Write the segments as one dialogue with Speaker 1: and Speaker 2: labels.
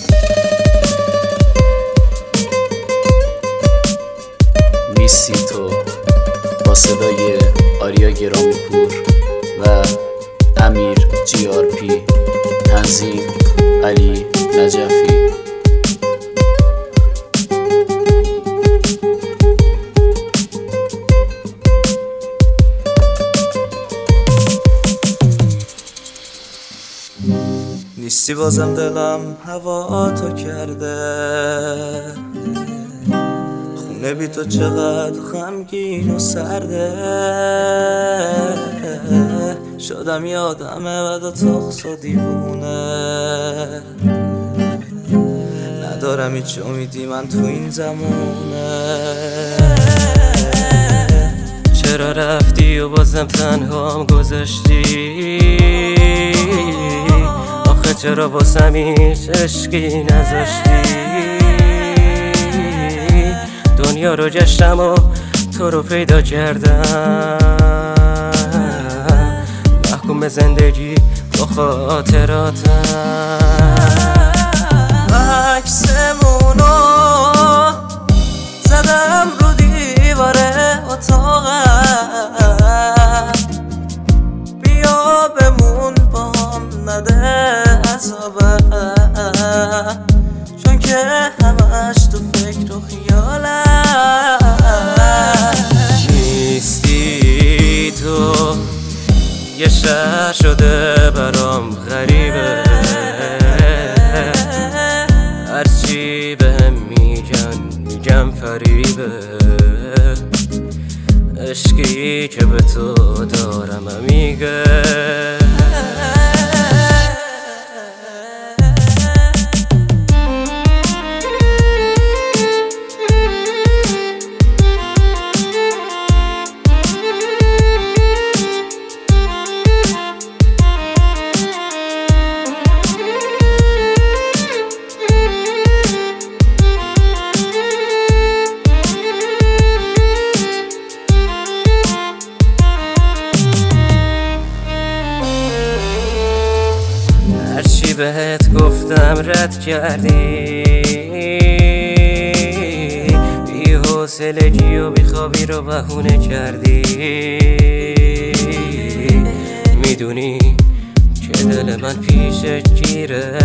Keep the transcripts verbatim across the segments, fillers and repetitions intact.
Speaker 1: نیستی تو با صدای آریا گرامی پور و امیر جی آر پی، تنظیم علی نجفی.
Speaker 2: نیستی بازم دلم هوا تو کرده، خونه بی تو چقدر غمگین و سرده. شدم یادمه بد و تخص و دیوونه، ندارم هیچ امیدی من تو این زمونه. چرا رفتی و بازم تنهام گذاشتی؟ آخه چرا بازم هیچ عشقی نذاشتی؟ دنیا رو گشتم و تو رو پیدا کردم، محکوم به زندگی با خاطراتم. عکسمونو زدم رو دیوار اتاقم، بیا بمون با هم نده عذابم، چون که همش تو فکر و خیالم. نیستی تو یه شهر شده برام غریبه، هرچی بهم میگن میگم فریبه. عشقی که به تو دارم میگه هرچی بهت گفتم رد کردی، بی حوصلگی و بی خوابی رو بهونه کردی. میدونی که دل من پیشت گیره،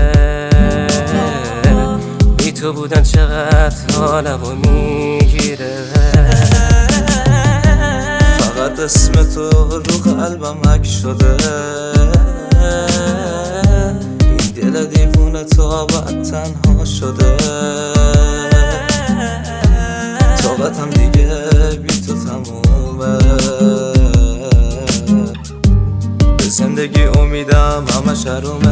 Speaker 2: بی تو بودن چقدر حالمو میگیره. فقط اسم تو رو قلبم حک شده، دل دیوونه تا بعد تنها شده. طاقتم دیگه بی تو تمومه، به زندگی امیدم همش حرومه.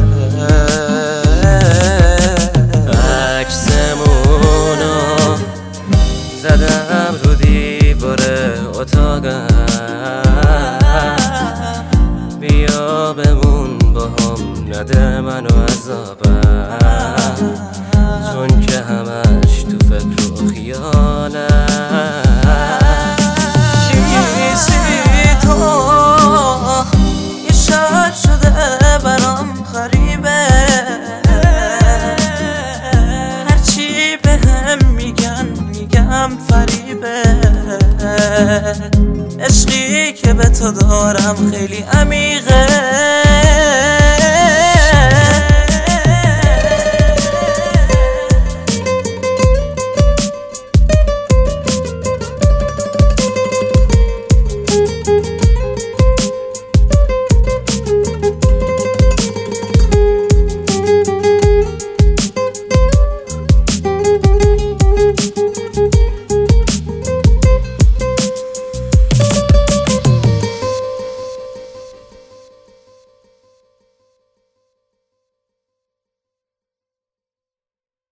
Speaker 2: عکسمونو زدم رو دیوار اتاقم، بیا بمون با هم نده منو عذابم، چون که همش تو فکر و خیالم. نیستی تو یه شهر شده برام غریبه، هرچی بهم میگن میگم فریبه. عشقی که به تو دارم خیلی